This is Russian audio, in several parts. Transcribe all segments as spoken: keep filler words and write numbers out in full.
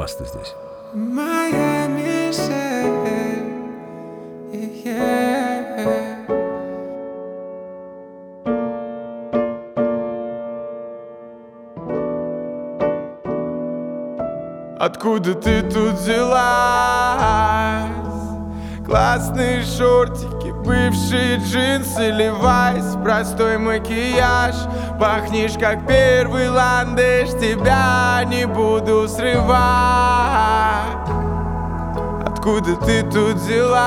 Баста здесь. Моя миссия, yeah. Откуда ты тут взялась? Классные шортики, бывшие джинсы, левайс, простой макияж. Пахнешь как первый ландыш, тебя не буду срывать. Откуда ты тут взялась?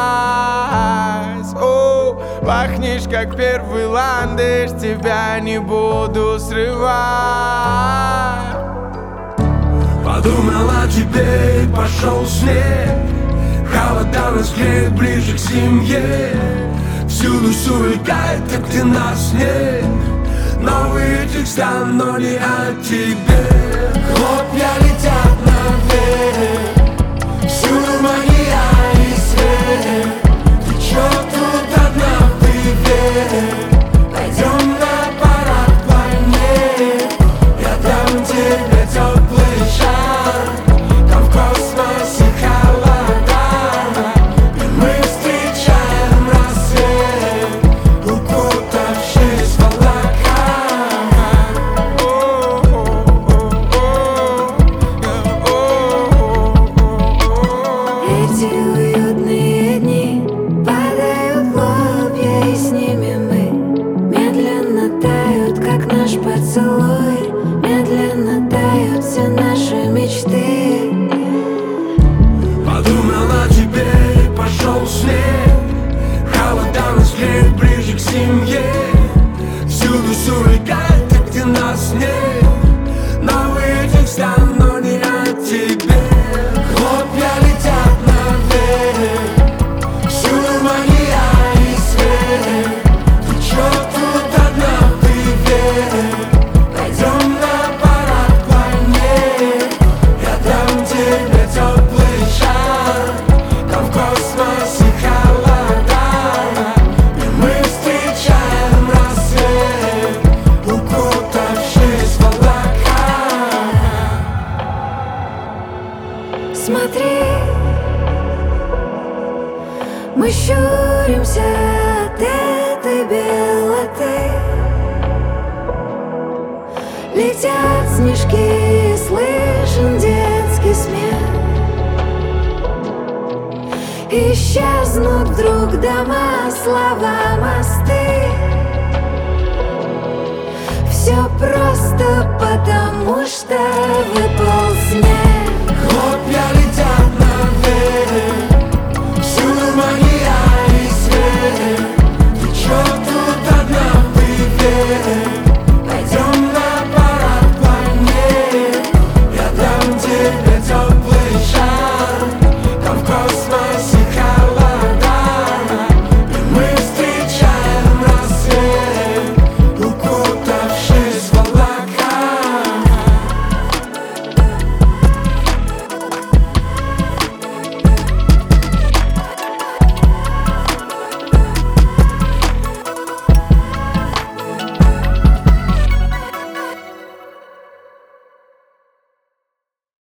О, пахнешь как первый ландыш, тебя не буду срывать. Подумал о тебе и пошел снег. Холода нас греет ближе к семье. Всюду сувлекает, как ты нас нет. Новые текста, но не о тебе. Хлопья летят наверх, всюду магия и свет. Ты чё тут одна в привет? Пойдем на парад планет. Я дам тебе теплый шар. Там в космосе холода, и мы встречаем рассвет, укутавшись в облака. Эти уютные дни падают хлопья, и с ними мы медленно тают, как наш поцелуй. Медленно тают все наши мечты. Подумал о тебе и пошел снег. Холода нас греет ближе к семье. Всюду сувлекает, как ты нас нет. Новые текста, но не о тебе. Хлопья летят наверх, всюду магия и свет. Ты чё тут одна в привет? Пойдем на парад планет. Я дам тебе теплый шар. Там в космосе холода, и мы встречаем рассвет, укутавшись в облака. Смотри, мы щуримся от этой белоты. Летят снежки, слышен детский смех. Исчезнут вдруг дома, слова, мосты. Все просто потому, что выпал снег. Хлопья